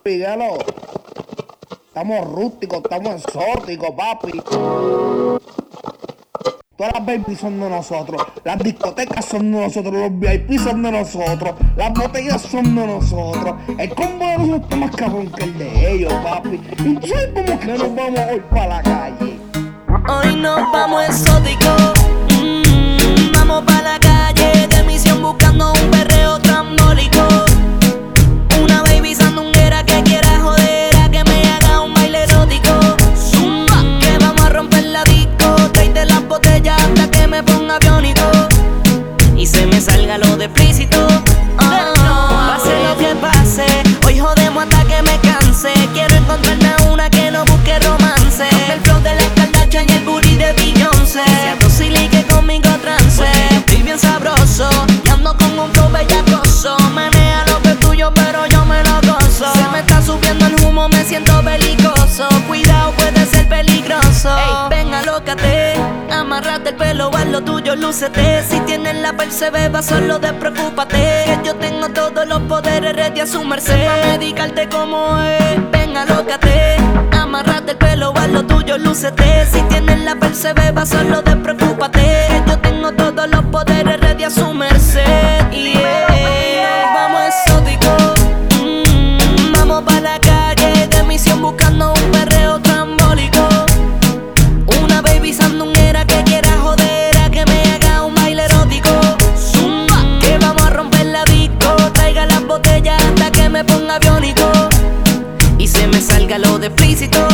Piguelo, estamos rústicos, estamos exóticos, papi. Todas las babies son de nosotros, las discotecas son de nosotros, los VIP son de nosotros, las botellas son de nosotros. El combo de nosotros está más cabrón que el de ellos, papi. ¿Y tú sabes cómo que nos vamos hoy para la calle? Hoy nos vamos exóticos, vamos para la calle de misión buscando un perreo trambólico. Una baby sandunguera que quiera joder a que me haga un baile erótico. Zumba, que vamos a romper la disco, tráete las botellas hasta que me ponga biónico y se me salga lo de explícito. Pase lo que pase, hoy jodemos hasta que me canse. Quiero encontrarme a una que no busque romance. El flow de la Kardashian y el booty de Beyoncé. Sea docile y que conmigo trance. Estoy bien sabroso y ando con un flow bellacoso. Menea lo que es tuyo pero yo me lo gozo. Se me está subiendo el humo, me siento belicoso. Cuidado, puede ser peligroso. Ey, venga, alócate, amarrate el pelo, haz lo tuyo, lúcete. Si tienes la percebeba, solo despreocúpate. Que yo tengo todos los poderes ready a su merced. Pa' medicarte como es. Venga, alócate, amarrate el pelo, haz lo tuyo, lúcete. Si tienes la percebeba, solo despreocúpate. Que yo tengo todos los poderes ready a su merced. Yeah. Vamos exóticos, vamos pa' la calle de misión buscando un perreo trambólico. Una baby sandunguera que quiera joder a que me haga un baile erótico. Zumba, que vamos a romper la disco, traiga las botellas hasta que me ponga biónico y se me salga lo de explícito.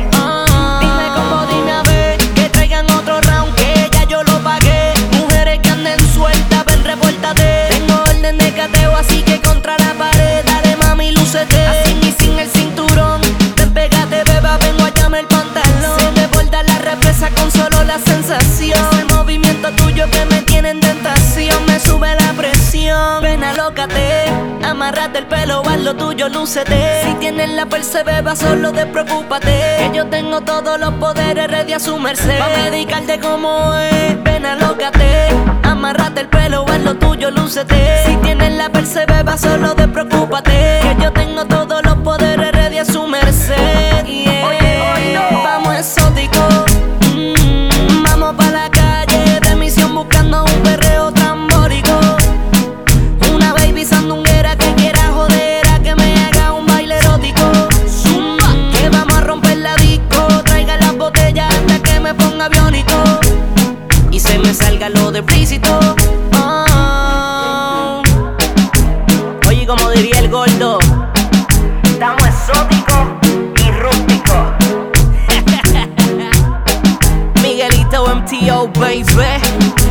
Dime cómo, dime a ver, que traigan otro round que ya yo lo pagué. Mujeres que anden sueltas, ven, repórtate. Tengo orden de cateo, así que contra la pared, dale mami, lúcete. Así y sin el cinturón, despégate, beba, vengo a llamar el pantalón. Se me borda la represa con solo la sensación. El movimiento tuyo que me tiene en tentación, me sube la presión. Ven, alócate, amarrate el pelo, haz lo tuyo, lúcete. Si tienes la percebeba, solo despreocúpate. Que yo tengo todos los poderes ready a su merced. Pa' medicarte como es. Ven, alócate, amarrate el pelo, haz lo tuyo, lúcete. Si tienes la percebeba, solo despreocúpate. Que yo tengo todos los poderes ready a su merced. Yeah. Vamos exóticos, vamos pa' la calle de misión buscando un perreo trambólico. Una baby sandunguera que quiera joder a que me haga un baile erótico. Zumba, que vamos a romper la disco, traiga las botellas hasta que me ponga biónico y se me salga lo de explícito. Oye, como diría el gordo, estamos exóticos y rústicos. Miguelito MTO, baby.